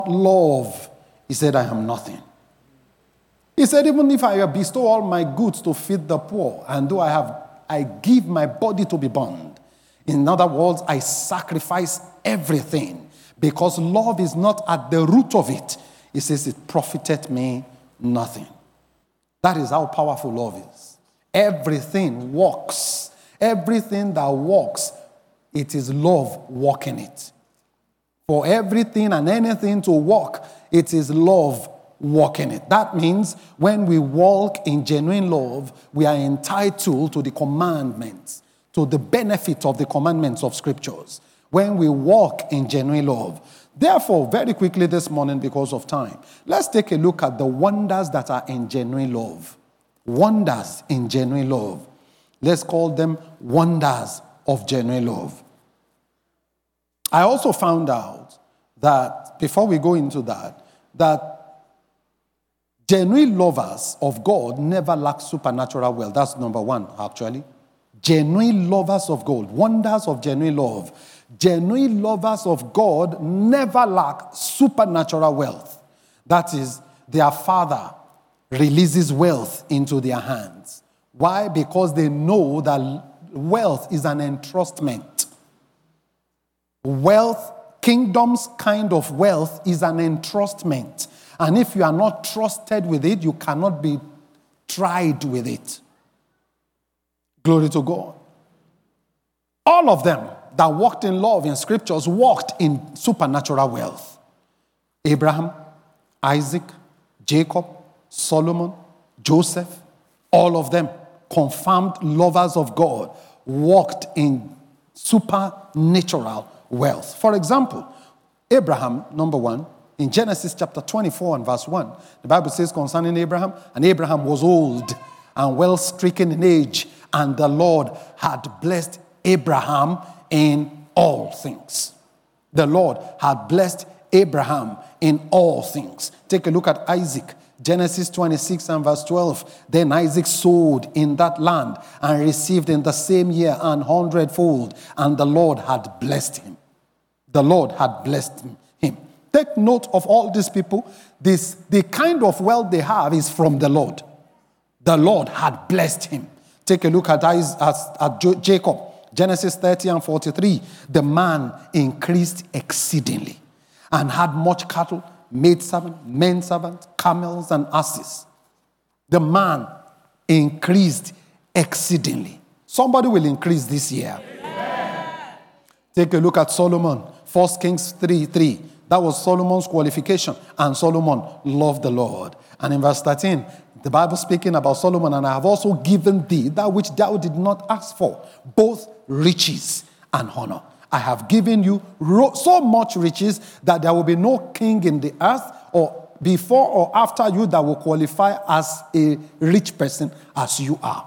love, he said, I am nothing. He said, even if I bestow all my goods to feed the poor, and though I give my body to be burned. In other words, I sacrifice everything because love is not at the root of it. He says, it profited me nothing. That is how powerful love is. Everything works. Everything that works, it is love working it. For everything and anything to work, it is love working it. That means when we walk in genuine love, we are entitled to the commandments, to the benefit of the commandments of scriptures. When we walk in genuine love. Therefore, very quickly this morning because of time, let's take a look at the wonders that are in genuine love. Wonders in genuine love. Let's call them wonders of genuine love. I also found out that, before we go into that genuine lovers of God never lack supernatural wealth. That's number one, actually. Genuine lovers of God, wonders of genuine love. Genuine lovers of God never lack supernatural wealth. That is, their Father releases wealth into their hands. Why? Because they know that wealth is an entrustment. Wealth, kingdom's kind of wealth is an entrustment. And if you are not trusted with it, you cannot be tried with it. Glory to God. All of them that walked in love in scriptures walked in supernatural wealth. Abraham, Isaac, Jacob, Solomon, Joseph, all of them, confirmed lovers of God, walked in supernatural wealth. For example, Abraham, number one, in Genesis chapter 24 and verse 1, the Bible says concerning Abraham, and Abraham was old and well stricken in age, and the Lord had blessed Abraham in all things. The Lord had blessed Abraham in all things. Take a look at Isaac. Genesis 26 and verse 12. Then Isaac sowed in that land and received in the same year 100-fold, and the Lord had blessed him. The Lord had blessed him. Take note of all these people. The kind of wealth they have is from the Lord. The Lord had blessed him. Take a look at Jacob. Genesis 30 and 43. The man increased exceedingly and had much cattle, maidservant, menservant, camels, and asses. The man increased exceedingly. Somebody will increase this year. Amen. Take a look at Solomon. 1 Kings 3:3. That was Solomon's qualification. And Solomon loved the Lord. And in verse 13, the Bible speaking about Solomon, and I have also given thee that which thou did not ask for, both riches and honor. I have given you so much riches that there will be no king in the earth or before or after you that will qualify as a rich person as you are.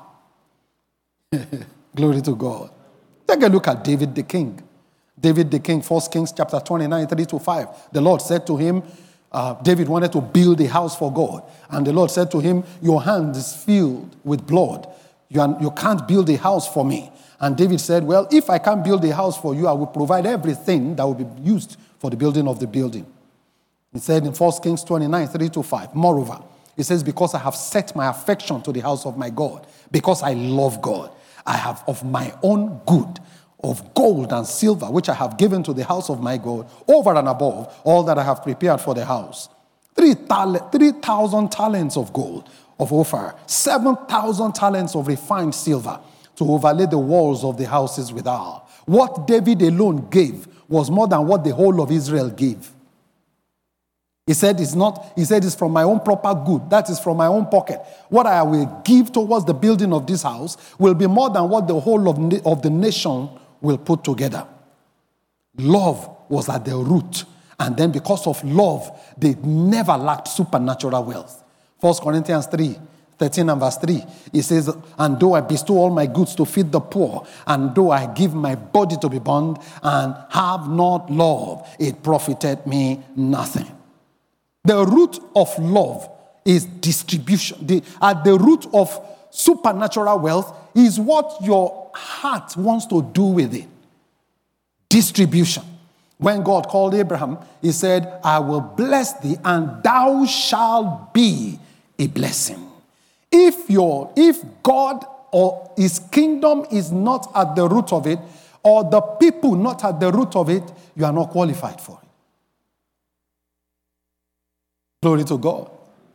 Glory to God. Take a look at David the king. David the king, 1 Kings chapter 29, 3-5. The Lord said to him, David wanted to build a house for God. And the Lord said to him, your hand is filled with blood. You can't build a house for me. And David said, well, if I can't build a house for you, I will provide everything that will be used for the building of the building. He said in 1 Kings 29, 3-5, moreover, he says, because I have set my affection to the house of my God, because I love God, I have of my own good, of gold and silver, which I have given to the house of my God, over and above all that I have prepared for the house. 3,000 talents of gold of Ophir, 7,000 talents of refined silver, to overlay the walls of the houses without. What David alone gave was more than what the whole of Israel gave. He said it's from my own proper good. That is from my own pocket. What I will give towards the building of this house will be more than what the whole of the nation will put together. Love was at the root. And then because of love, they never lacked supernatural wealth. 1 Corinthians 3:13 and verse 3. It says, and though I bestow all my goods to feed the poor, and though I give my body to be burned, and have not love, it profited me nothing. The root of love is distribution. At the root of supernatural wealth is what your heart wants to do with it. Distribution. When God called Abraham, he said, I will bless thee and thou shalt be a blessing. If God or his kingdom is not at the root of it, or the people not at the root of it, you are not qualified for it. Glory to God.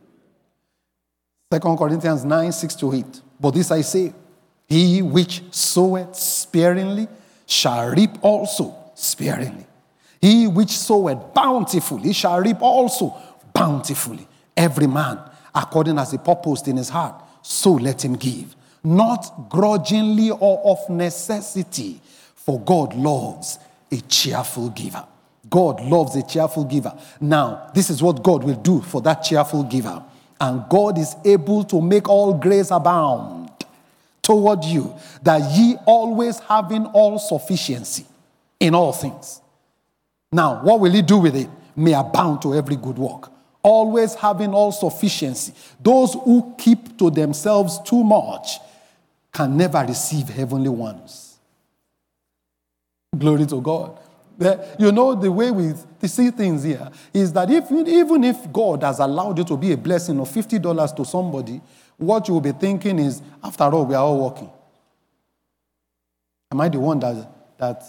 2 Corinthians 9, 6-8. But this I say, he which soweth sparingly shall reap also sparingly. He which soweth bountifully shall reap also bountifully. Every man, according as he purposed in his heart, so let him give. Not grudgingly or of necessity, for God loves a cheerful giver. God loves a cheerful giver. Now, this is what God will do for that cheerful giver. And God is able to make all grace abound toward you, that ye always having all sufficiency in all things. Now, what will he do with it? May abound to every good work. Always having all sufficiency. Those who keep to themselves too much can never receive heavenly ones. Glory to God. You know, the way we see things here is that even if God has allowed you to be a blessing of $50 to somebody, what you will be thinking is, after all, we are all working. Am I the one that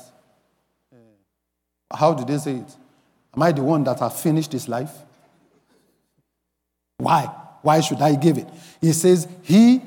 how did they say it? Am I the one that has finished his life? Why? Why should I give it? He says, he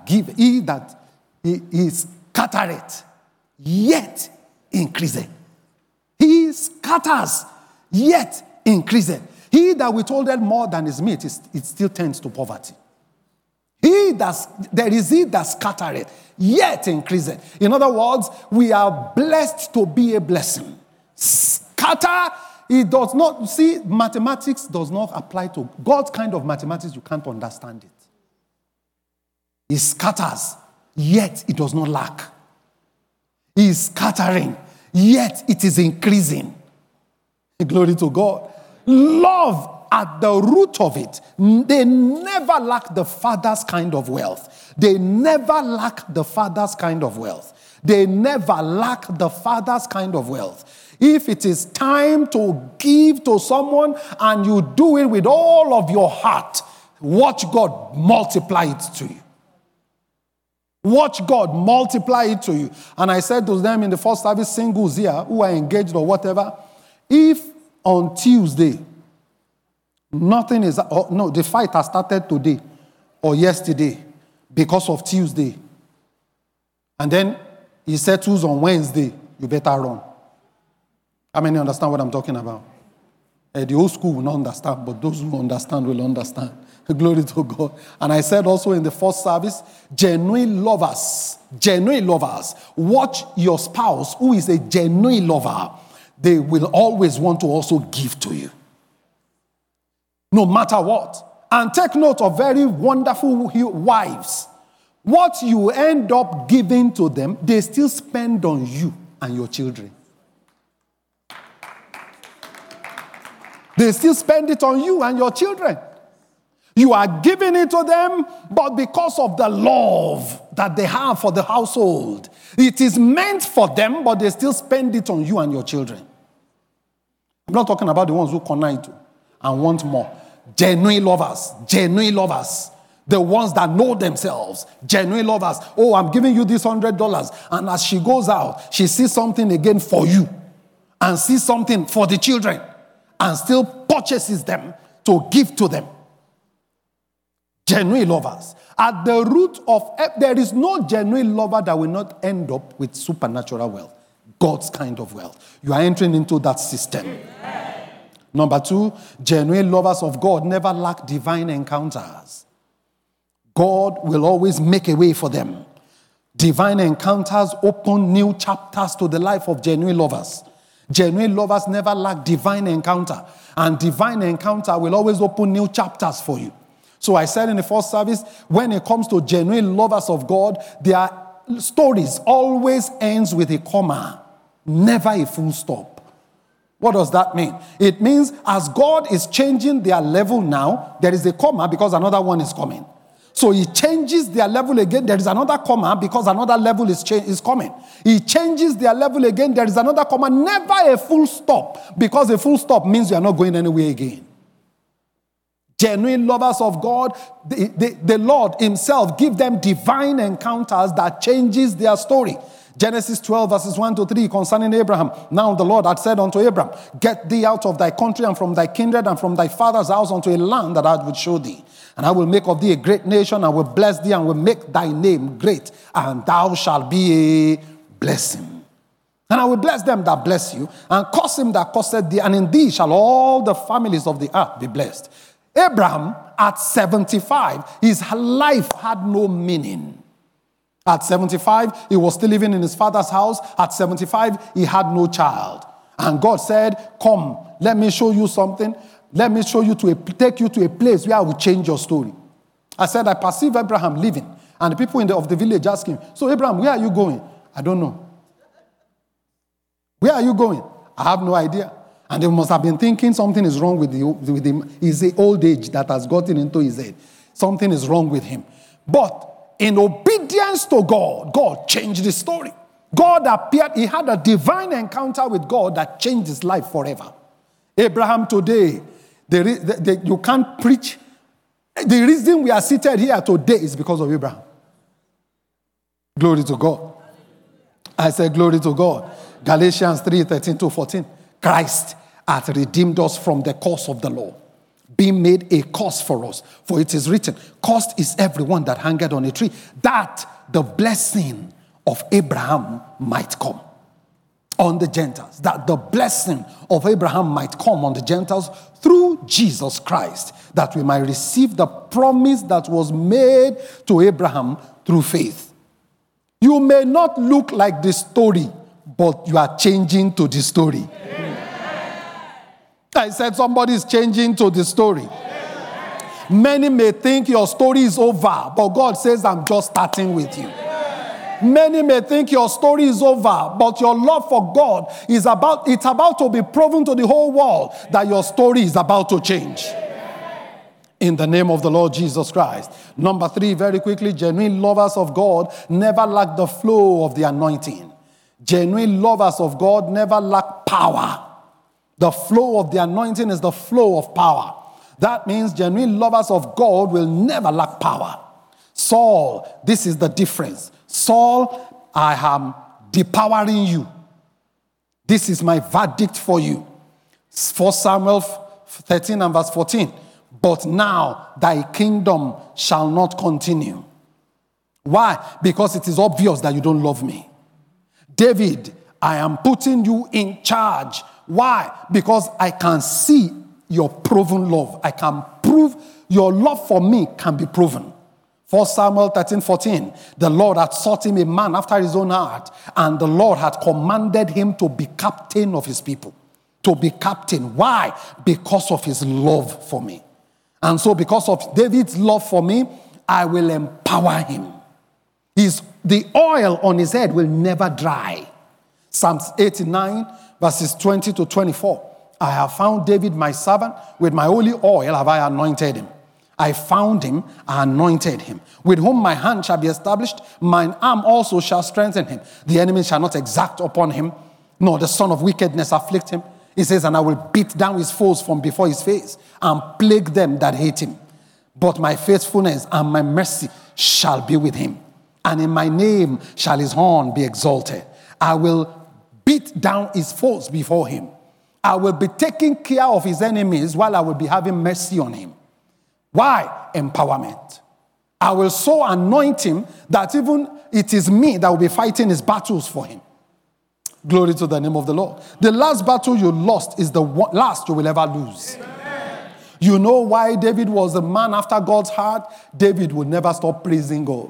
scattereth, yet increaseth. He scatters, yet increaseth. He that withholdeth more than his meat, it still tends to poverty. There is he that scattereth, yet increaseth. In other words, we are blessed to be a blessing. Scatter, it does not, see, mathematics does not apply to God's kind of mathematics. You can't understand it. He scatters, yet it does not lack. He is scattering, yet it is increasing. Glory to God. Love at the root of it. They never lack the Father's kind of wealth. They never lack the Father's kind of wealth. They never lack the Father's kind of wealth. If it is time to give to someone and you do it with all of your heart, watch God multiply it to you. Watch God multiply it to you. And I said to them in the first service, singles here who are engaged or whatever, if on Tuesday, the fight has started today or yesterday because of Tuesday, and then he settles on Wednesday, you better run. How many understand what I'm talking about? The old school will not understand, but those who understand will understand. Glory to God. And I said also in the first service, genuine lovers, watch your spouse who is a genuine lover. They will always want to also give to you. No matter what. And take note of very wonderful wives. What you end up giving to them, they still spend on you and your children. They still spend it on you and your children. You are giving it to them, but because of the love that they have for the household, it is meant for them, but they still spend it on you and your children. I'm not talking about the ones who connive and want more. Genuine lovers. The ones that know themselves. Genuine lovers. Oh, I'm giving you this $100. And as she goes out, she sees something again for you. And sees something for the children. And still purchases them to give to them. Genuine lovers. At the root of, there is no genuine lover that will not end up with supernatural wealth. God's kind of wealth. You are entering into that system. Amen. Number 2, genuine lovers of God never lack divine encounters. God will always make a way for them. Divine encounters open new chapters to the life of genuine lovers. Genuine lovers never lack divine encounter. And divine encounter will always open new chapters for you. So I said in the first service, when it comes to genuine lovers of God, their stories always ends with a comma, never a full stop. What does that mean? It means as God is changing their level now, there is a comma because another one is coming. So he changes their level again. There is another comma because another level is coming. He changes their level again. There is another comma. Never a full stop, because a full stop means you are not going anywhere again. Genuine lovers of God, the Lord himself give them divine encounters that changes their story. Genesis 12 verses 1 to 3 concerning Abraham. Now the Lord had said unto Abraham, get thee out of thy country and from thy kindred and from thy father's house unto a land that I will show thee. And I will make of thee a great nation, and will bless thee, and will make thy name great, and thou shalt be a blessing. And I will bless them that bless you, and curse him that curseth thee, and in thee shall all the families of the earth be blessed. Abraham, at 75, his life had no meaning. At 75, he was still living in his father's house. At 75, he had no child. And God said, come, let me show you something. Let me show you take you to a place where I will change your story. I said, I perceive Abraham living. And the people of the village asked him, so Abraham, where are you going? I don't know. Where are you going? I have no idea. And they must have been thinking something is wrong with him. It's the old age that has gotten into his head. Something is wrong with him. But in obedience to God, God changed the story. God appeared. He had a divine encounter with God that changed his life forever. Abraham today, you can't preach. The reason we are seated here today is because of Abraham. Glory to God. I said glory to God. Galatians 3:13-14. Christ hath redeemed us from the curse of the law, being made a curse for us. For it is written, cursed is everyone that hangeth on a tree, that the blessing of Abraham might come on the Gentiles. That the blessing of Abraham might come on the Gentiles through Jesus Christ, that we might receive the promise that was made to Abraham through faith. You may not look like the story, but you are changing to the story. Amen. I said somebody is changing to the story. Amen. Many may think your story is over, but God says, I'm just starting with you. Many may think your story is over, but your love for God it's about to be proven to the whole world that your story is about to change. In the name of the Lord Jesus Christ. Number 3, very quickly, genuine lovers of God never lack the flow of the anointing. Genuine lovers of God never lack power. The flow of the anointing is the flow of power. That means genuine lovers of God will never lack power. Saul, this is the difference. Saul, I am depowering you. This is my verdict for you. 1 Samuel 13 and verse 14. But now thy kingdom shall not continue. Why? Because it is obvious that you don't love me. David, I am putting you in charge. Why? Because I can see your proven love. I can prove your love for me can be proven. 1 Samuel 13:14. The Lord had sought him a man after his own heart, and the Lord had commanded him to be captain of his people. To be captain. Why? Because of his love for me. And so because of David's love for me, I will empower him. The oil on his head will never dry. Psalms 89, verses 20-24. I have found David my servant, with my holy oil have I anointed him. I found him, I anointed him. With whom my hand shall be established, mine arm also shall strengthen him. The enemy shall not exact upon him, nor the son of wickedness afflict him. He says, and I will beat down his foes from before his face, and plague them that hate him. But my faithfulness and my mercy shall be with him. And in my name shall his horn be exalted. I will beat down his foes before him. I will be taking care of his enemies while I will be having mercy on him. Why? Empowerment. I will so anoint him that even it is me that will be fighting his battles for him. Glory to the name of the Lord. The last battle you lost is the last you will ever lose. Amen. You know why David was a man after God's heart? David would never stop praising God.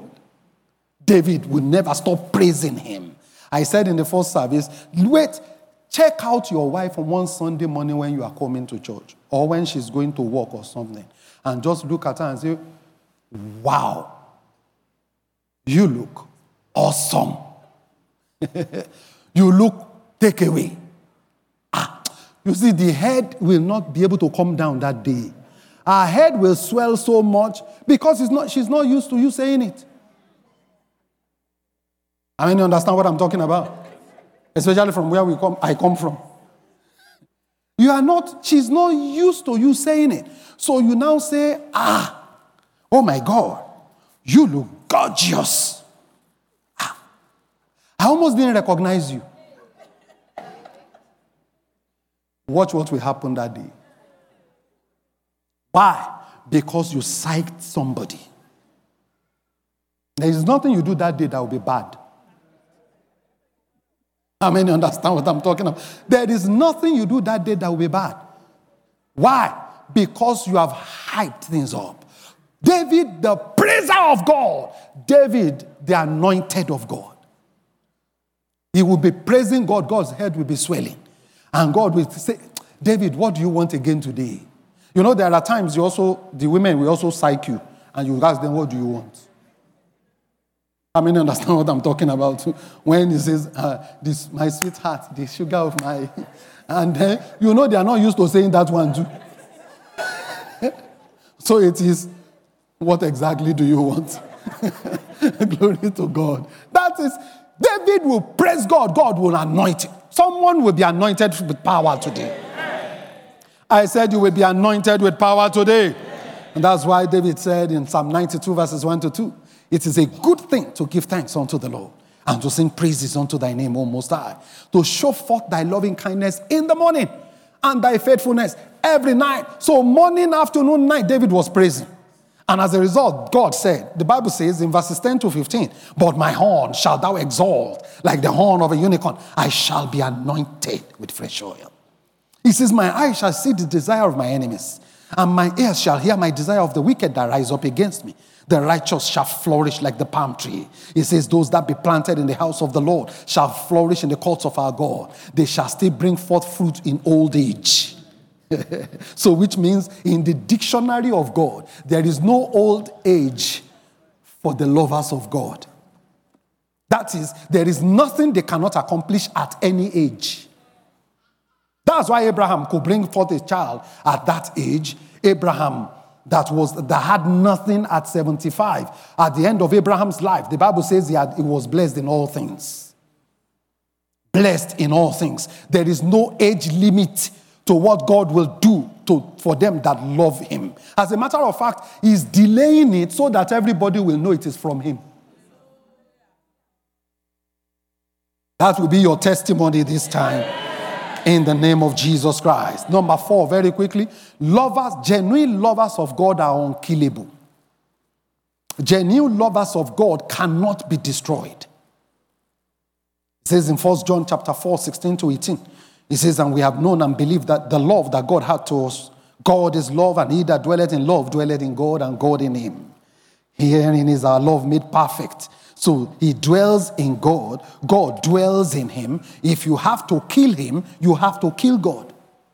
David would never stop praising him. I said in the first service, wait, check out your wife on one Sunday morning when you are coming to church or when she's going to work or something, and just look at her and say, wow, you look awesome. You look take away. You see, the head will not be able to come down that day. Her head will swell so much because she's not used to you saying it. I mean, you understand what I'm talking about? Especially from where I come from. She's not used to you saying it. So you now say, oh my God, you look gorgeous. I almost didn't recognize you. Watch what will happen that day. Why? Because you psyched somebody. There is nothing you do that day that will be bad. How many understand what I'm talking about? There is nothing you do that day that will be bad. Why? Because you have hyped things up. David, the praiser of God. David, the anointed of God. He will be praising God. God's head will be swelling. And God will say, David, what do you want again today? You know, there are times the women will also psych you. And you ask them, what do you want? I mean, understand what I'm talking about. When he says, this my sweetheart, the sugar of my... And then, you know, they are not used to saying that one too. So it is, what exactly do you want? Glory to God. That is, David will praise God. God will anoint him. Someone will be anointed with power today. I said you will be anointed with power today. And that's why David said in Psalm 92 verses 1-2, it is a good thing to give thanks unto the Lord and to sing praises unto thy name, O Most High, to show forth thy loving kindness in the morning and thy faithfulness every night. So morning, afternoon, night, David was praising. And as a result, God said, the Bible says in verses 10-15, but my horn shalt thou exalt like the horn of a unicorn. I shall be anointed with fresh oil. He says, my eyes shall see the desire of my enemies, and my ears shall hear my desire of the wicked that rise up against me. The righteous shall flourish like the palm tree. He says, those that be planted in the house of the Lord shall flourish in the courts of our God. They shall still bring forth fruit in old age. So which means in the dictionary of God, there is no old age for the lovers of God. That is, there is nothing they cannot accomplish at any age. That's why Abraham could bring forth a child at that age. Abraham that had nothing at 75. At the end of Abraham's life, the Bible says he was blessed in all things. Blessed in all things. There is no age limit to what God will do for them that love him. As a matter of fact, he's delaying it so that everybody will know it is from him. That will be your testimony this time. In the name of Jesus Christ. Number 4, very quickly. Genuine lovers of God are unkillable. Genuine lovers of God cannot be destroyed. It says in 1 John chapter 4, 16-18. It says, and we have known and believed that the love that God had to us, God is love, and he that dwelleth in love dwelleth in God, and God in him. Herein is our love made perfect. So he dwells in God. God dwells in him. If you have to kill him, you have to kill God.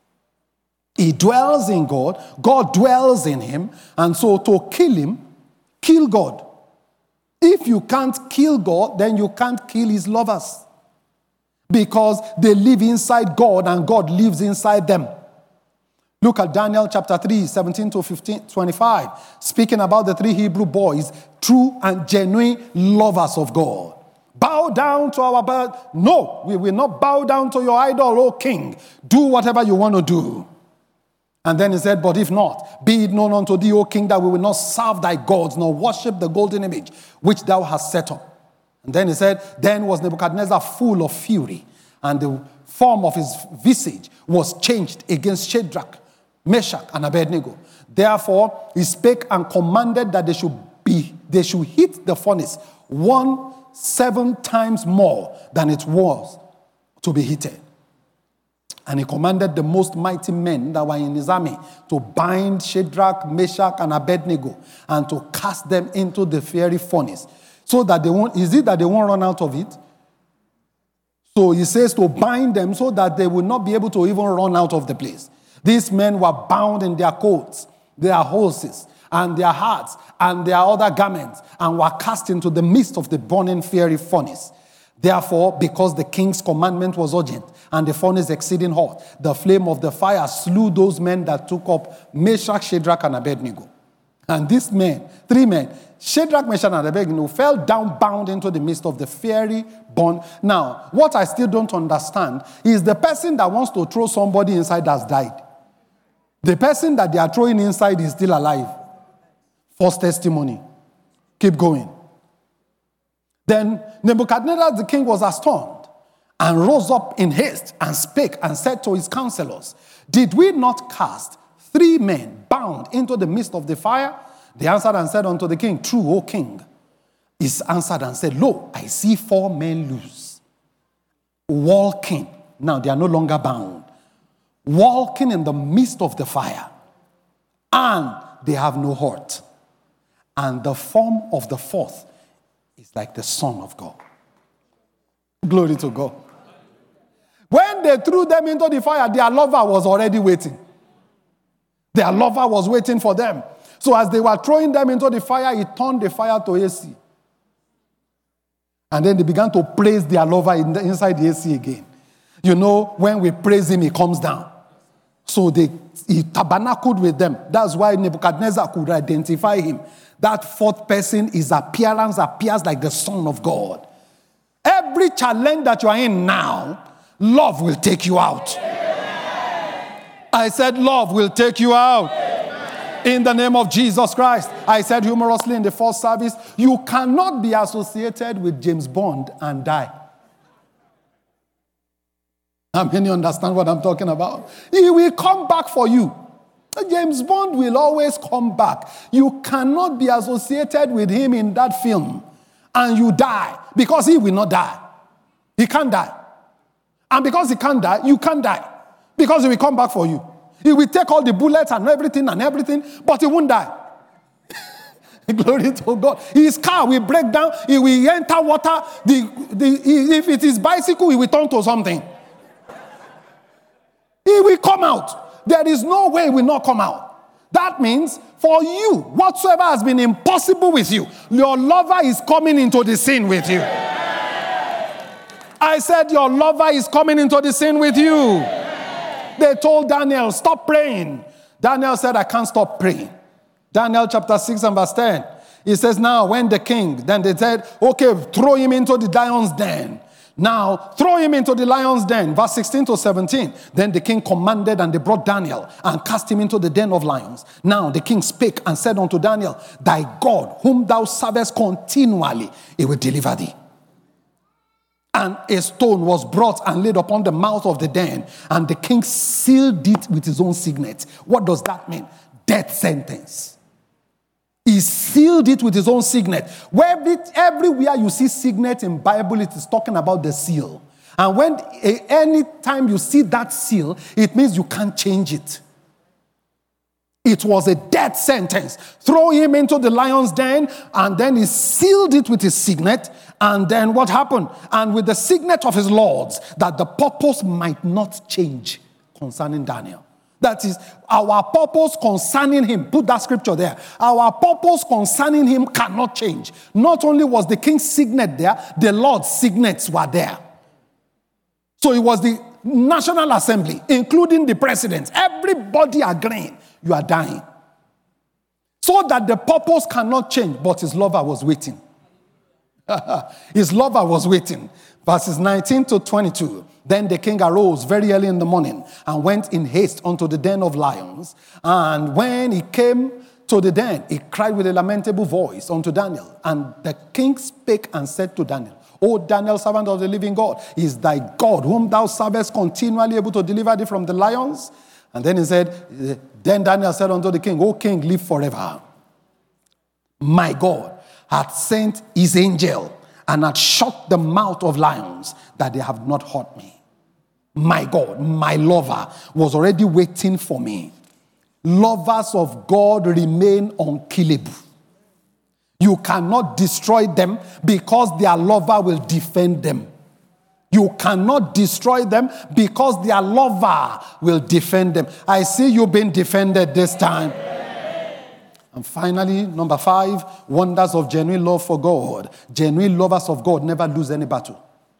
He dwells in God. God dwells in him. And so to kill him, kill God. If you can't kill God, then you can't kill his lovers. Because they live inside God and God lives inside them. Look at Daniel chapter 3, 17-25. Speaking about the 3 Hebrew boys, true and genuine lovers of God. Bow down to our bird. No, we will not bow down to your idol, O king. Do whatever you want to do. And then he said, but if not, be it known unto thee, O king, that we will not serve thy gods, nor worship the golden image which thou hast set up. And then he said, then was Nebuchadnezzar full of fury, and the form of his visage was changed against Shadrach, Meshach, and Abednego. Therefore, he spake and commanded that they should heat the furnace 7 times more than it was to be heated. And he commanded the most mighty men that were in his army to bind Shadrach, Meshach, and Abednego and to cast them into the fiery furnace. So that they won't run out of it? So he says to bind them so that they will not be able to even run out of the place. These men were bound in their coats, their horses, and their hats, and their other garments, and were cast into the midst of the burning fiery furnace. Therefore, because the king's commandment was urgent and the furnace exceeding hot, the flame of the fire slew those men that took up Meshach, Shadrach, and Abednego. And these men, 3 men, Shadrach, Meshach, and Abednego, fell down bound into the midst of the fiery burn. Now, what I still don't understand is the person that wants to throw somebody inside has died. The person that they are throwing inside is still alive. False testimony. Keep going. Then Nebuchadnezzar the king was astonished and rose up in haste and spake and said to his counselors, did we not cast 3 men bound into the midst of the fire? They answered and said unto the king, true, O king. He answered and said, lo, I see 4 men loose, walking. Now they are no longer bound. Walking in the midst of the fire, and they have no hurt. And the form of the 4th is like the Son of God. Glory to God. When they threw them into the fire, their lover was already waiting. Their lover was waiting for them. So as they were throwing them into the fire, he turned the fire to AC. And then they began to praise their lover inside the AC again. You know, when we praise him, he comes down. So he tabernacled with them. That's why Nebuchadnezzar could identify him. That 4th person, his appearance appears like the Son of God. Every challenge that you are in now, love will take you out. I said love will take you out. In the name of Jesus Christ. I said humorously in the first service, you cannot be associated with James Bond and die. How many understand what I'm talking about? He will come back for you. James Bond will always come back. You cannot be associated with him in that film and you die because he will not die. He can't die. And because he can't die, you can't die because he will come back for you. He will take all the bullets and everything, but he won't die. Glory to God. His car will break down. He will enter water. If it is bicycle, he will turn to something. He will come out. There is no way he will not come out. That means for you, whatsoever has been impossible with you, your lover is coming into the scene with you. I said your lover is coming into the scene with you. They told Daniel, stop praying. Daniel said, I can't stop praying. Daniel chapter 6 and verse 10. He says, now when the king, then they said, okay, throw him into the lion's den. Now, throw him into the lion's den. Verse 16 to 17. Then the king commanded, and they brought Daniel and cast him into the den of lions. Now the king spake and said unto Daniel, thy God, whom thou servest continually, he will deliver thee. And a stone was brought and laid upon the mouth of the den, and the king sealed it with his own signet. What does that mean? Death sentence. He sealed it with his own signet. Everywhere you see signet in Bible, it is talking about the seal. And when any time you see that seal, it means you can't change it. It was a death sentence. Throw him into the lion's den, and then he sealed it with his signet. And then what happened? And with the signet of his lords, that the purpose might not change concerning Daniel. That is, our purpose concerning him, put that scripture there. Our purpose concerning him cannot change. Not only was the king's signet there, the Lord's signets were there. So it was the National Assembly, including the president, everybody agreeing, you are dying. So that the purpose cannot change, but his lover was waiting. His lover was waiting. Verses 19 to 22. Then the king arose very early in the morning and went in haste unto the den of lions. And when he came to the den, he cried with a lamentable voice unto Daniel. And the king spake and said to Daniel, O Daniel, servant of the living God, is thy God, whom thou servest, continually able to deliver thee from the lions? And then he said, then Daniel said unto the king, O king, live forever. My God hath sent his angel and hath shut the mouth of lions, that they have not hurt me. My God, my lover, was already waiting for me. Lovers of God remain unkillable. You cannot destroy them because their lover will defend them. You cannot destroy them because their lover will defend them. I see you being defended this time. And finally, number 5, wonders of genuine love for God. Genuine lovers of God never lose any battle.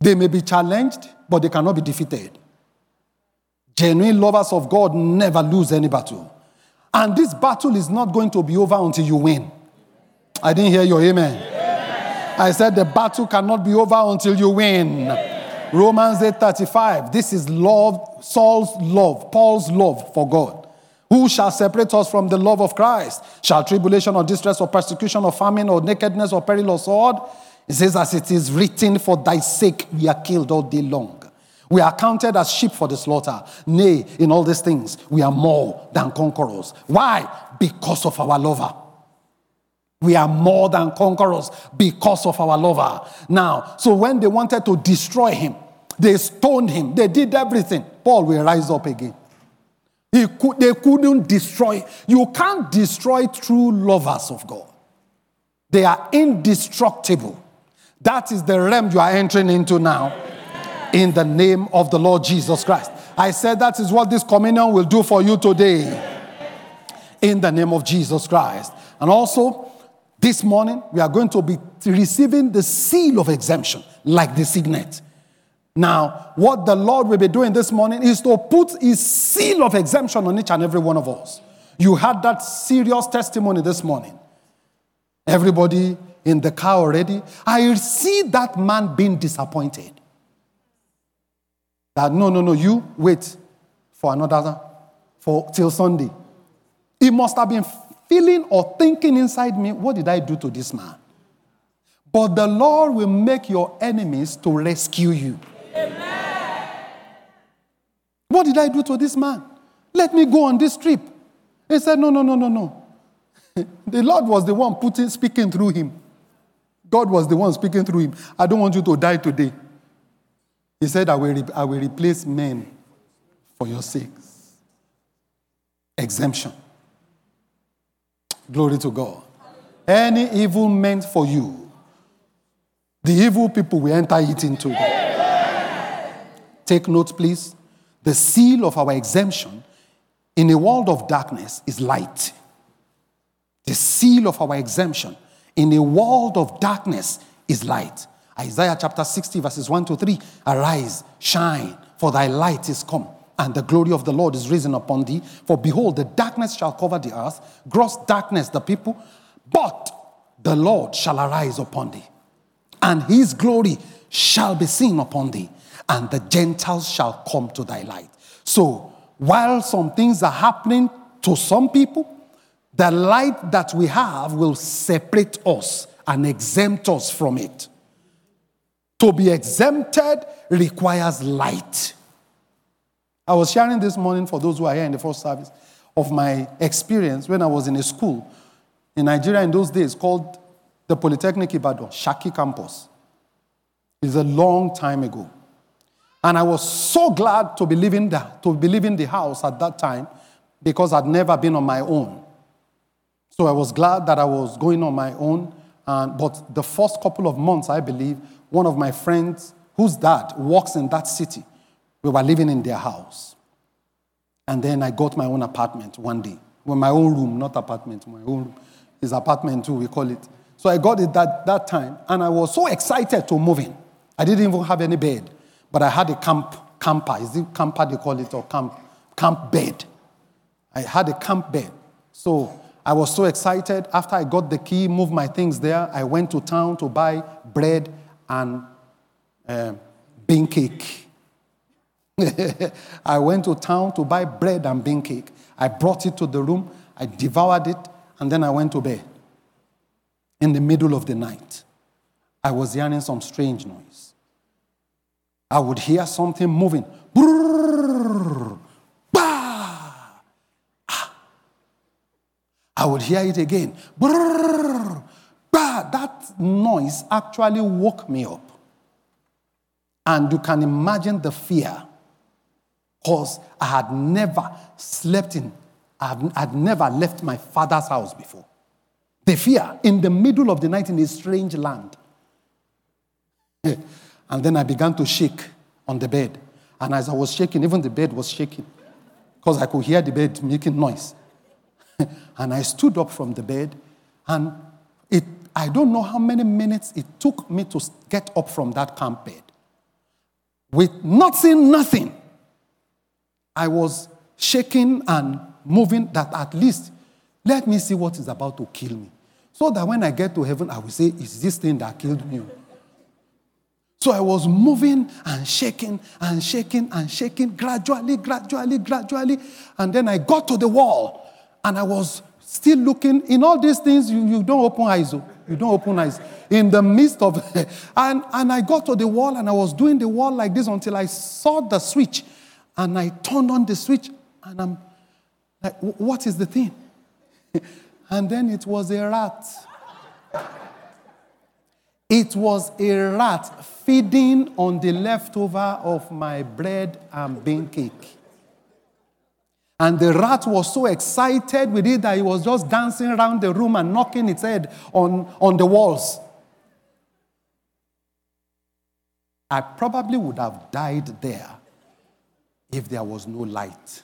They may be challenged, but they cannot be defeated. Genuine lovers of God never lose any battle. And this battle is not going to be over until you win. I didn't hear your amen. I said the battle cannot be over until you win. Romans 8:35. This is love, Saul's love, Paul's love for God. Who shall separate us from the love of Christ? Shall tribulation or distress or persecution or famine or nakedness or peril or sword? It says, as it is written, for thy sake we are killed all day long. We are counted as sheep for the slaughter. Nay, in all these things, we are more than conquerors. Why? Because of our lover. We are more than conquerors because of our lover. Now, so when they wanted to destroy him, they stoned him. They did everything. Paul will rise up again. They couldn't destroy. You can't destroy true lovers of God. They are indestructible. That is the realm you are entering into now. In the name of the Lord Jesus Christ. I said that is what this communion will do for you today. In the name of Jesus Christ. And also, this morning, we are going to be receiving the seal of exemption, like the signet. Now, what the Lord will be doing this morning is to put his seal of exemption on each and every one of us. You had that serious testimony this morning. Everybody in the car already. I see that man being disappointed. That no, you wait for till Sunday. He must have been feeling or thinking inside me, what did I do to this man? But the Lord will make your enemies to rescue you. Amen. What did I do to this man? Let me go on this trip. He said, no. The Lord was the one speaking through him. God was the one speaking through him. I don't want you to die today. He said, I will replace men for your sakes. Exemption. Glory to God. Any evil meant for you, the evil people will enter it into them. Take note, please. The seal of our exemption in a world of darkness is light. The seal of our exemption in a world of darkness is light. Isaiah chapter 60 verses 1-3. Arise, shine, for thy light is come, and the glory of the Lord is risen upon thee. For behold, the darkness shall cover the earth, gross darkness the people, but the Lord shall arise upon thee, and his glory shall be seen upon thee, and the Gentiles shall come to thy light. So, while some things are happening to some people, the light that we have will separate us and exempt us from it. To be exempted requires light. I was sharing this morning, for those who are here in the first service, of my experience when I was in a school in Nigeria in those days called the Polytechnic Ibadan, Shaki campus. It's a long time ago. And I was so glad to be leaving the house at that time because I'd never been on my own. So I was glad that I was going on my own. But the first couple of months, I believe, one of my friends, whose dad works in that city, we were living in their house. And then I got my own apartment one day. Well, my own room, not apartment, my own room. It's apartment too, we call it. So I got it that time, and I was so excited to move in. I didn't even have any bed, but I had a camper. Is it camper they call it, or camp bed? I had a camp bed. So I was so excited. After I got the key, moved my things there, I went to town to buy bread and bean cake. I went to town to buy bread and bean cake. I brought it to the room, I devoured it, and then I went to bed. In the middle of the night, I was hearing some strange noise. I would hear something moving. Brrr, bah! I would hear it again. Brrr, bah! That noise actually woke me up. And you can imagine the fear, because I had never I'd never left my father's house before. The fear in the middle of the night in a strange land. And then I began to shake on the bed. And as I was shaking, even the bed was shaking, because I could hear the bed making noise. And I stood up from the bed, and I don't know how many minutes it took me to get up from that camp bed. with not seeing nothing, I was shaking and moving that at least let me see what is about to kill me. So that when I get to heaven, I will say, it's this thing that killed me. So I was moving and shaking and shaking and shaking gradually. And then I got to the wall and I was still looking. In all these things, you don't open eyes. You don't open eyes. In the midst of and I got to the wall and I was doing the wall like this until I saw the switch. And I turned on the switch and I'm like, what is the thing? And then it was a rat. It was a rat feeding on the leftover of my bread and bean cake. And the rat was so excited with it that he was just dancing around the room and knocking its head on the walls. I probably would have died there if there was no light.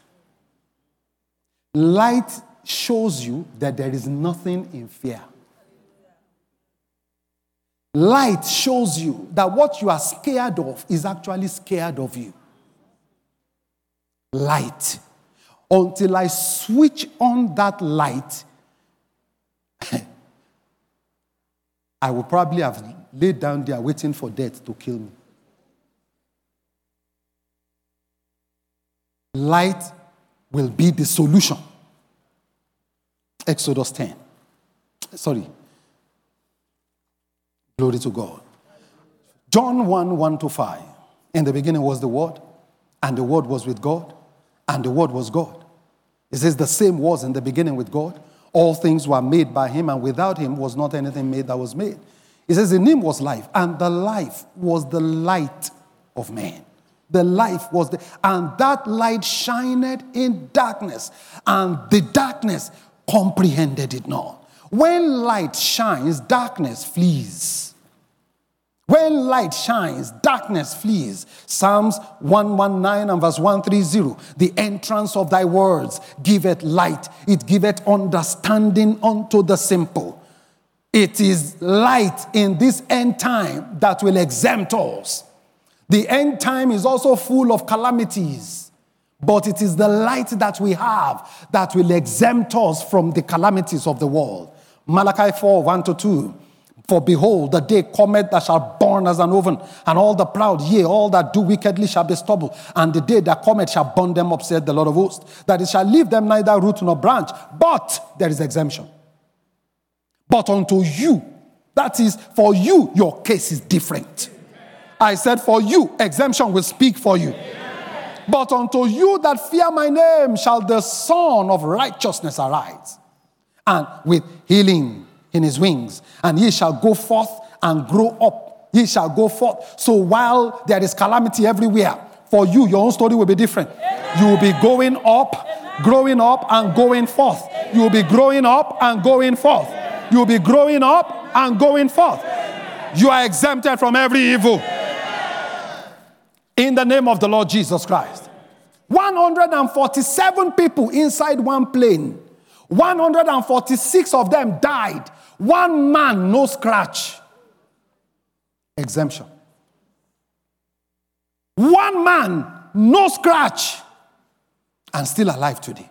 Light shows you that there is nothing in fear. Light shows you that what you are scared of is actually scared of you. Light. Until I switch on that light, I would probably have laid down there waiting for death to kill me. Light will be the solution. Exodus 10. Sorry. Glory to God. John 1:1-5. In the beginning was the Word, and the Word was with God, and the Word was God. It says the same was in the beginning with God. All things were made by him, and without him was not anything made that was made. It says in him was life, and the life was the light of man. The life was and that light shined in darkness, and the darkness comprehended it not. When light shines, darkness flees. When light shines, darkness flees. Psalms 119 and verse 130. The entrance of thy words giveth light. It giveth understanding unto the simple. It is light in this end time that will exempt us. The end time is also full of calamities, but it is the light that we have that will exempt us from the calamities of the world. Malachi 4:1-2. For behold, the day cometh that shall burn as an oven, and all the proud, yea, all that do wickedly shall be stubble. And the day that cometh shall burn them up, saith the Lord of hosts, that it shall leave them neither root nor branch. But there is exemption. But unto you, that is, for you, your case is different. I said, for you, exemption will speak for you. Amen. But unto you that fear my name shall the Son of righteousness arise, and with healing in his wings, and ye shall go forth and grow up. Ye shall go forth. So while there is calamity everywhere, for you, your own story will be different. Amen. You will be going up, Amen. Growing up, and going forth. Amen. You will be growing up and going forth. Amen. You will be growing up and going forth. Amen. You are exempted from every evil. Amen. In the name of the Lord Jesus Christ. 147 people inside one plane. 146 of them died. One man, no scratch. Exemption. One man, no scratch. And still alive today.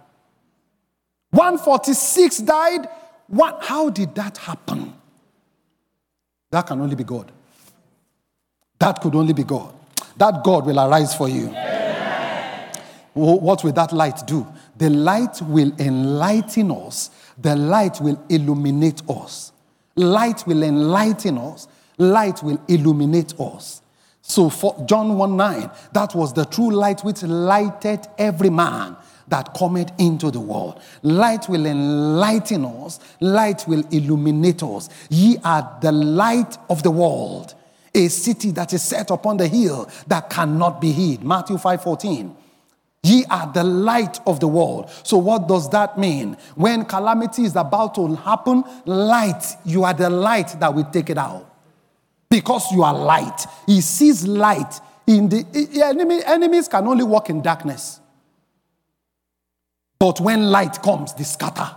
146 died. How did that happen? That can only be God. That could only be God. That God will arise for you. Amen. What will that light do? The light will enlighten us. The light will illuminate us. Light will enlighten us. Light will illuminate us. So for John 1:9, that was the true light which lighted every man that cometh into the world. Light will enlighten us. Light will illuminate us. Ye are the light of the world. A city that is set upon the hill that cannot be hid. Matthew 5:14. Ye are the light of the world. So what does that mean? When calamity is about to happen, light, you are the light that will take it out. Because you are light. He sees light. Enemies can only walk in darkness. But when light comes, they scatter.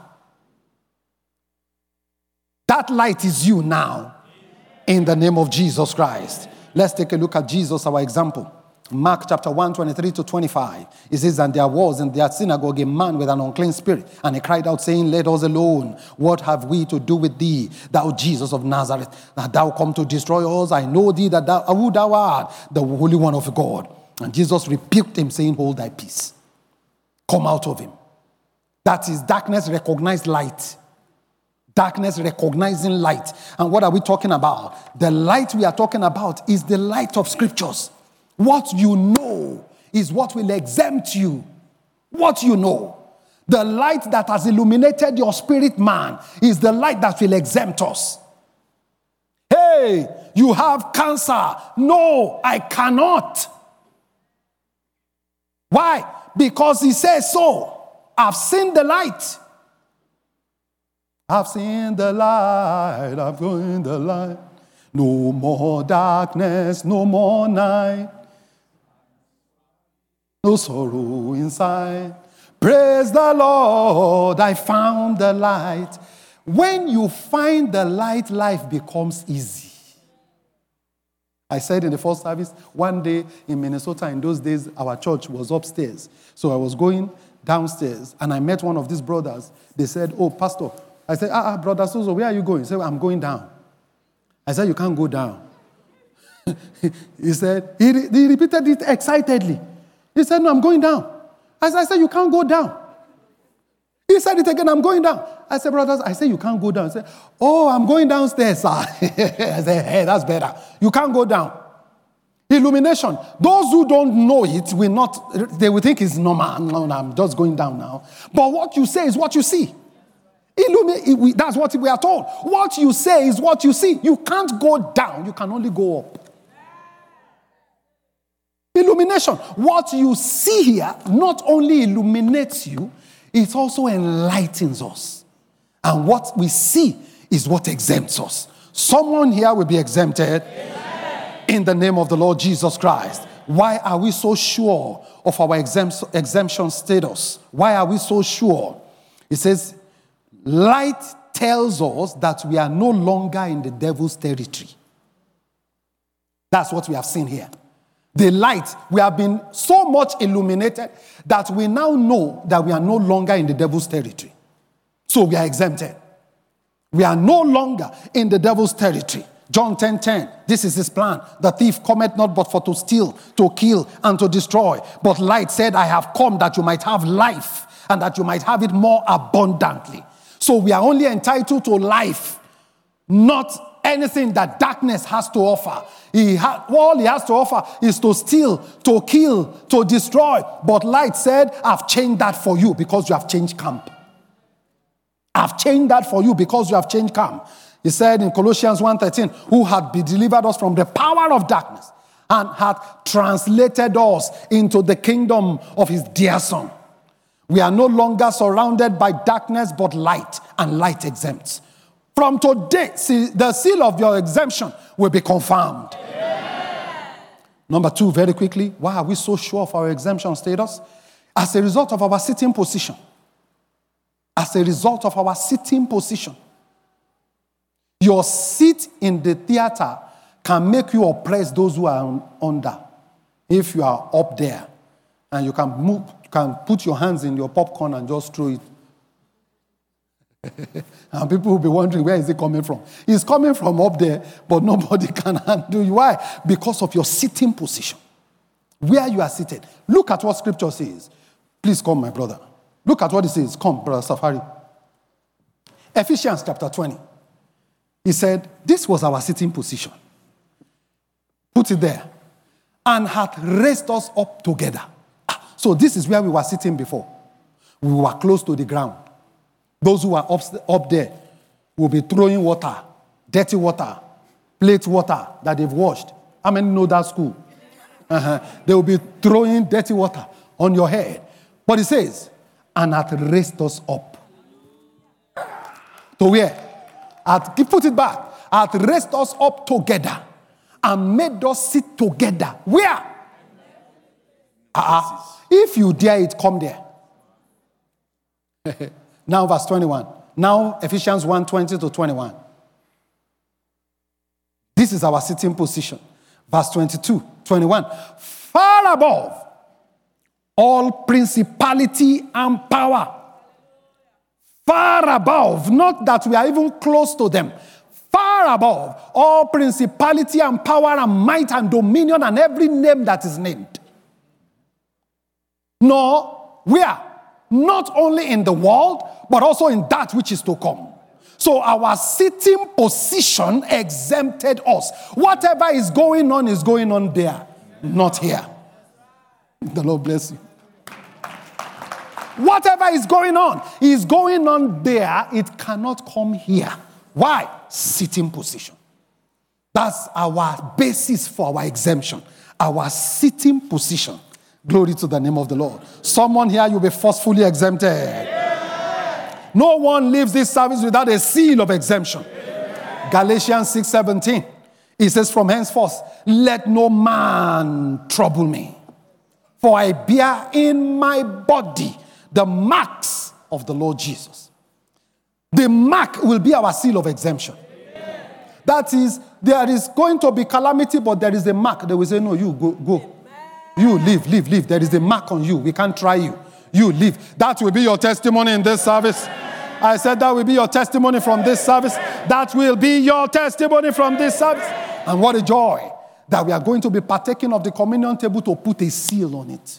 That light is you now. In the name of Jesus Christ. Let's take a look at Jesus, our example. Mark chapter 1, 23 to 25. It says, and there was in their synagogue a man with an unclean spirit, and he cried out, saying, let us alone. What have we to do with thee, thou Jesus of Nazareth? That thou come to destroy us? I know thee that who thou art, the Holy One of God. And Jesus rebuked him, saying, hold thy peace. Come out of him. That is, darkness recognized light. Darkness recognizing light. And what are we talking about? The light we are talking about is the light of scriptures. What you know is what will exempt you. What you know. The light that has illuminated your spirit man is the light that will exempt us. Hey, you have cancer. No, I cannot. Why? Because he says so. I've seen the light. I've seen the light. I've seen the light. No more darkness, no more night. No sorrow inside. Praise the Lord, I found the light. When you find the light, life becomes easy. I said in the first service, one day in Minnesota, in those days, our church was upstairs. So I was going downstairs, and I met one of these brothers. They said, oh, pastor. I said, brother Suso, where are you going? He said, I'm going down. I said, you can't go down. He said, he repeated it excitedly. He said, no, I'm going down. I said, you can't go down. He said it again, I'm going down. I said, brothers, I said, you can't go down. He said, oh, I'm going downstairs, sir. I said, hey, that's better. You can't go down. Illumination. Those who don't know it they will think it's normal. No, I'm just going down now. But what you say is what you see. That's what we are told. What you say is what you see. You can't go down. You can only go up. Illumination. What you see here not only illuminates you, it also enlightens us. And what we see is what exempts us. Someone here will be exempted. Amen. In the name of the Lord Jesus Christ. Why are we so sure of our exemption status? Why are we so sure? It says, light tells us that we are no longer in the devil's territory. That's what we have seen here. The light, we have been so much illuminated that we now know that we are no longer in the devil's territory. So we are exempted. We are no longer in the devil's territory. John 10:10, this is his plan. The thief cometh not but for to steal, to kill, and to destroy. But light said, I have come that you might have life, and that you might have it more abundantly. So we are only entitled to life, not anything that darkness has to offer. All he has to offer is to steal, to kill, to destroy. But light said, I've changed that for you because you have changed camp. I've changed that for you because you have changed camp. He said in Colossians 1:13, who had delivered us from the power of darkness and had translated us into the kingdom of his dear Son. We are no longer surrounded by darkness but light, and light exempts. From today, the seal of your exemption will be confirmed. Yeah. Number 2, very quickly, why are we so sure of our exemption status? As a result of our sitting position. As a result of our sitting position. Your seat in the theater can make you oppress those who are under. If you are up there and you can put your hands in your popcorn and just throw it. And people will be wondering, where is it coming from? It's coming from up there, but nobody can handle you. Why? Because of your sitting position. Where you are seated. Look at what scripture says. Please come, my brother. Look at what it says. Come, brother Safari. Ephesians chapter 20. He said, this was our sitting position. Put it there. And hath raised us up together. So this is where we were sitting before. We were close to the ground. Those who are up there will be throwing water, dirty water, plate water that they've washed. How many know that school? They will be throwing dirty water on your head. But it says, and hath raised us up. To where? Put it back. Hath raised us up together and made us sit together. Where? If you dare it, come there. Now verse 21. Now Ephesians 1:20 to 21. This is our sitting position. Verse 22, 21. far above all principality and power. Far above, not that we are even close to them. Far above all principality and power and might and dominion and every name that is named. No, we are not only in the world, but also in that which is to come. So our sitting position exempted us. Whatever is going on there, not here. The Lord bless you. Whatever is going on there, it cannot come here. Why? Sitting position. That's our basis for our exemption. Our sitting position. Glory to the name of the Lord. Someone here, you'll be forcefully exempted. Yeah. No one leaves this service without a seal of exemption. Yeah. Galatians 6:17. It says, from henceforth, let no man trouble me. For I bear in my body the marks of the Lord Jesus. The mark will be our seal of exemption. Amen. That is, there is going to be calamity, but there is a mark. They will say, no, you go. Amen. You live. There is a mark on you. We can't try you. You live. That will be your testimony in this service. Amen. I said that will be your testimony from this service. That will be your testimony from this service. And what a joy that we are going to be partaking of the communion table to put a seal on it.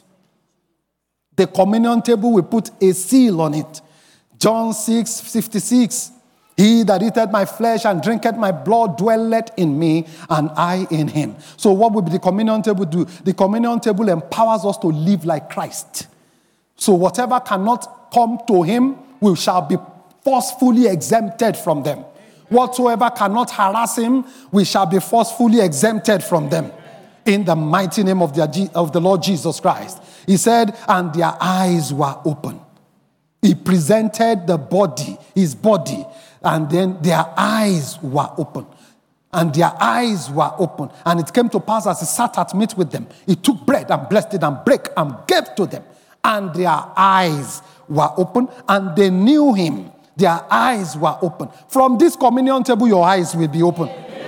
The communion table will put a seal on it. John 6:56. He that eateth my flesh and drinketh my blood dwelleth in me, and I in him. So what will the communion table do? The communion table empowers us to live like Christ. So whatever cannot come to him, we shall be forcefully exempted from them. Whatsoever cannot harass him, we shall be forcefully exempted from them. In the mighty name of the Lord Jesus Christ. He said, and their eyes were open. He presented the body, his body, and then their eyes were open. And their eyes were open. And it came to pass as he sat at meat with them, he took bread and blessed it and brake and gave to them. And their eyes were open, and they knew him. Their eyes were open. From this communion table, your eyes will be open.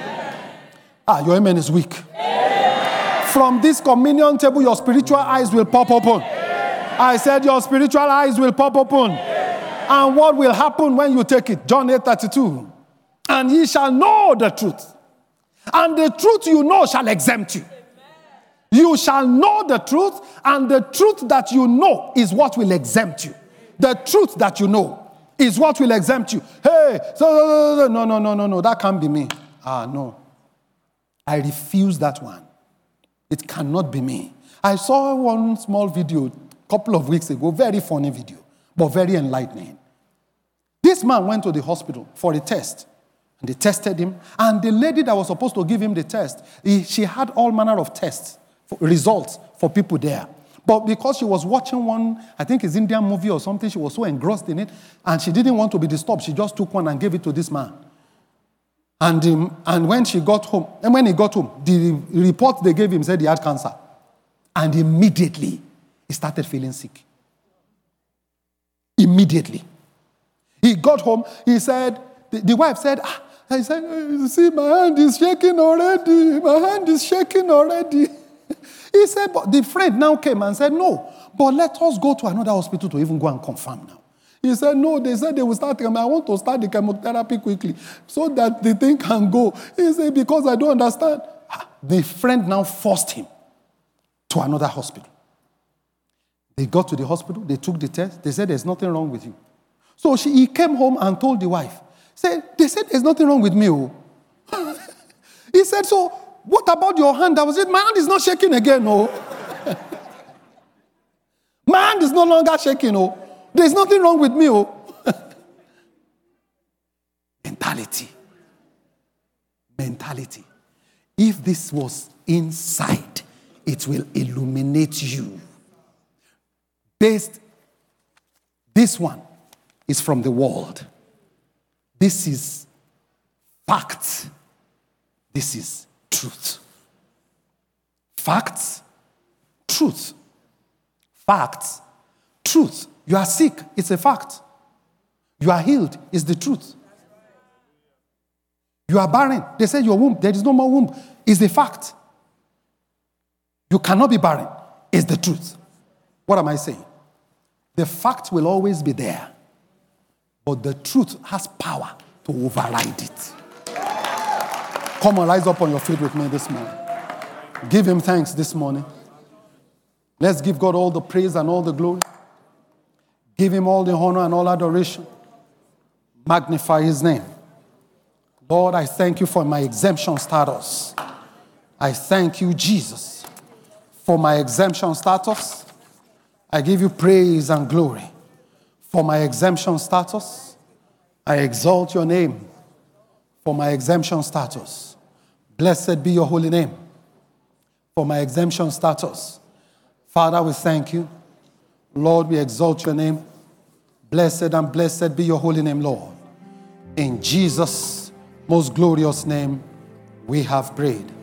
Amen. Your amen is weak. Amen. From this communion table, your spiritual eyes will pop open. Amen. I said your spiritual eyes will pop open. Amen. And what will happen when you take it? John 8:32. And ye shall know the truth. And the truth you know shall exempt you. Amen. You shall know the truth, and the truth that you know is what will exempt you. The truth that you know is what will exempt you. Hey, no, that can't be me. No. I refuse that one. It cannot be me. I saw one small video a couple of weeks ago, very funny video, but very enlightening. This man went to the hospital for a test, and they tested him, and the lady that was supposed to give him the test, she had all manner of tests, results for people there. But because she was watching one, I think it's Indian movie or something, she was so engrossed in it, and she didn't want to be disturbed. She just took one and gave it to this man. And when he got home, the report they gave him said he had cancer. And immediately, he started feeling sick. Immediately. He got home, he said, the wife said, I said, you see, my hand is shaking already. He said, but the friend now came and said, no, but let us go to another hospital to even go and confirm now. He said, no, they said they will start, I want to start the chemotherapy quickly so that the thing can go. He said, because I don't understand. The friend now forced him to another hospital. They got to the hospital, they took the test, they said, there's nothing wrong with you. So he came home and told the wife, they said, there's nothing wrong with me. Oh. He said, so what about your hand? That was it. My hand is not shaking again. Oh. My hand is no longer shaking. Oh. There's nothing wrong with me. Oh. Mentality. If this was inside, it will illuminate you. This one is from the world. This is fact. This is truth. Facts, truth. Facts, truth. You are sick, it's a fact. You are healed, it's the truth. You are barren, they say your womb, there is no more womb, it's a fact. You cannot be barren. It's the truth. What am I saying? The fact will always be there, but the truth has power to override it. Come on, rise up on your feet with me this morning. Give him thanks this morning. Let's give God all the praise and all the glory. Give him all the honor and all adoration. Magnify his name. Lord, I thank you for my exemption status. I thank you, Jesus, for my exemption status. I give you praise and glory for my exemption status. I exalt your name for my exemption status. Blessed be your holy name for my exemption status. Father, we thank you. Lord, we exalt your name. Blessed and blessed be your holy name, Lord. In Jesus' most glorious name, we have prayed.